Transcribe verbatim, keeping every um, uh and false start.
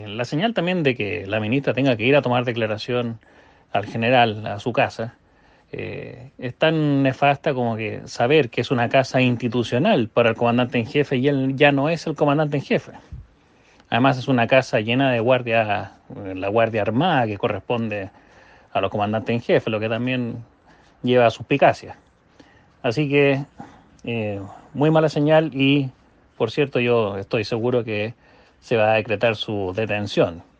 La señal también de que la ministra tenga que ir a tomar declaración al general a su casa eh, es tan nefasta como que saber que es una casa institucional para el comandante en jefe y él ya no es el comandante en jefe. Además es una casa llena de guardia, la guardia armada que corresponde a los comandantes en jefe, lo que también lleva a suspicacia. Así que eh, muy mala señal y, por cierto, yo estoy seguro que se va a decretar su detención.